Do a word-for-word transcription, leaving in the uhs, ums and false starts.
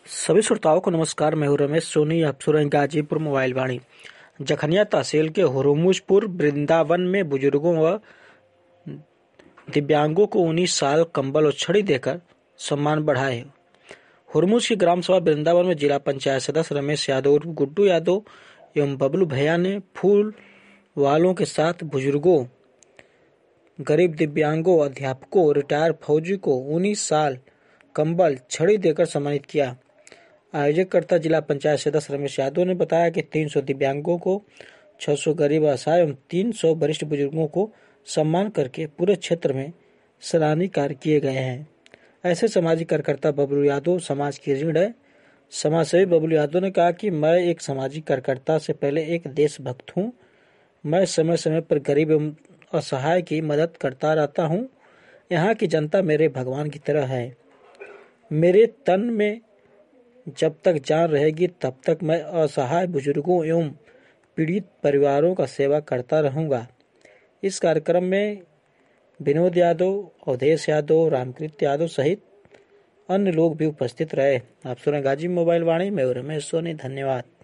सभी श्रोताओं को नमस्कार। मैं हूं रमेश सोनी। आप सुन रहे हैं गाजीपुर मोबाइल वाणी। जखनिया तहसील के हुरमुजपुर वृंदावन में बुजुर्गों व दिव्यांगों को उन्नीस साल कंबल और छड़ी देकर सम्मान बढ़ाए। हुरमुज की ग्राम सभा वृंदावन में जिला पंचायत सदस्य रमेश यादव और गुड्डू यादव एवं बबलू भैया ने फूल वालों के साथ बुजुर्गों, गरीब, दिव्यांगों, अध्यापकों, रिटायर फौजी को उन्नीस साल कंबल छड़ी देकर सम्मानित किया। आयोजककर्ता जिला पंचायत सदस्य रमेश यादव ने बताया कि तीन सौ दिव्यांगों को, छह सौ गरीब असहाय एवं तीन सौ वरिष्ठ बुजुर्गों को सम्मान करके पूरे क्षेत्र में सराहनीय कार्य किए गए हैं। ऐसे सामाजिक कार्यकर्ता बबलू यादव समाज की रीढ़ है। समाजसेवी बबलू यादव ने कहा कि मैं एक सामाजिक कार्यकर्ता से पहले एक देशभक्त हूँ। मैं समय समय पर गरीब एवं असहाय की मदद करता रहता हूँ। यहाँ की जनता मेरे भगवान की तरह है। मेरे तन में जब तक जान रहेगी तब तक मैं असहाय बुजुर्गों एवं पीड़ित परिवारों का सेवा करता रहूंगा। इस कार्यक्रम में विनोद यादव, अवधेश यादव, रामकृत यादव सहित अन्य लोग भी उपस्थित रहे। आप सुने गाजी मोबाइल वाणी में रमेश सोनी। धन्यवाद।